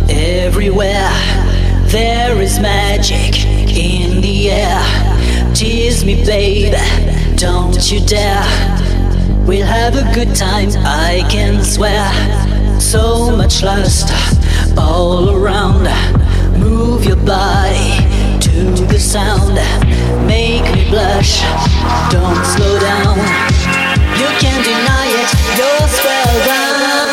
Everywhere there is magic in the air. Tease me, baby, don't you dare. We'll have a good time, I can swear. So much lust all around. Move your body to the sound. Make me blush, don't slow down. You can't deny it, you're spellbound.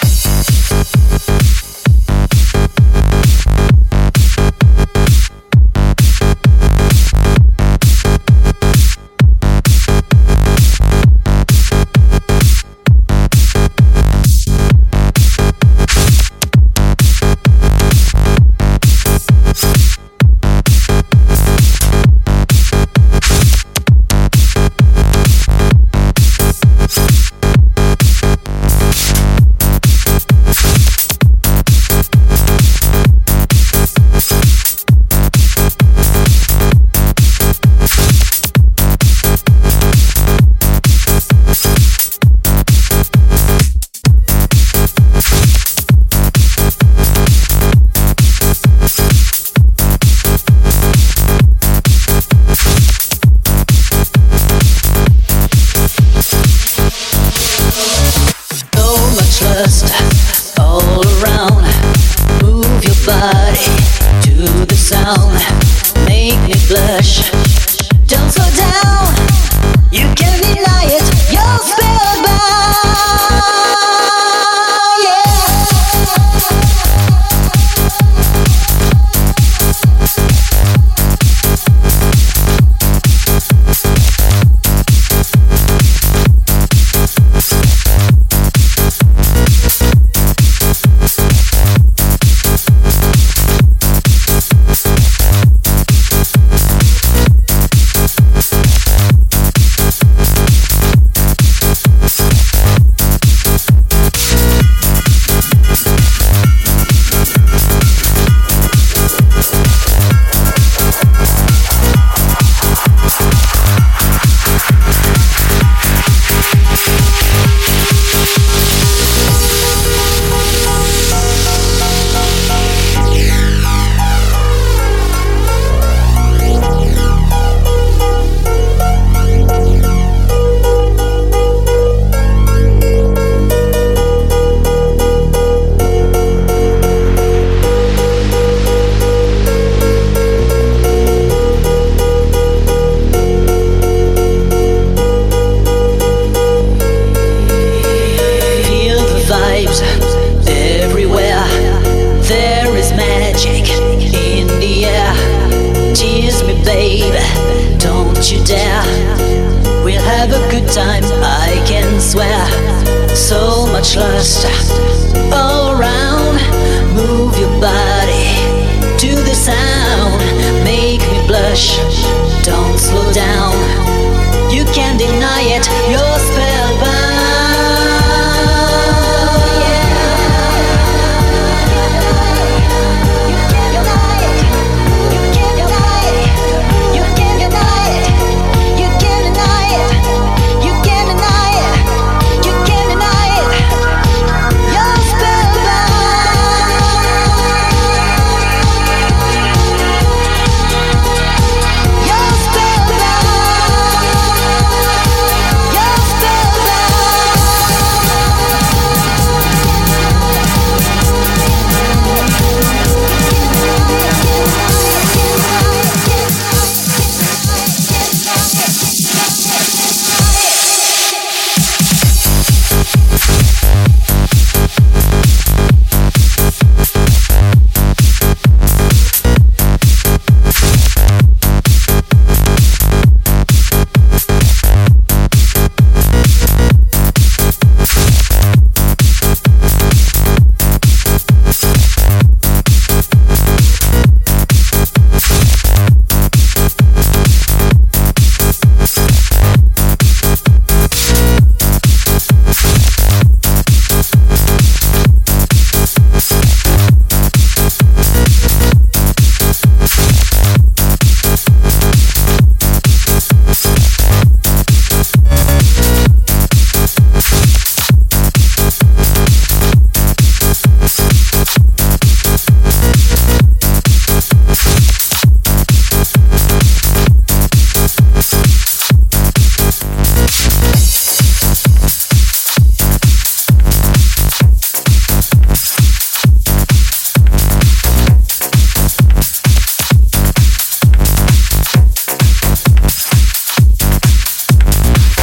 All around, move your body to the sound. Make me blush, don't slow down. You can't deny it, you're spellbound. Everywhere there is magic in the air. Tease me, baby, don't you dare. We'll have a good time, I can swear. So much lust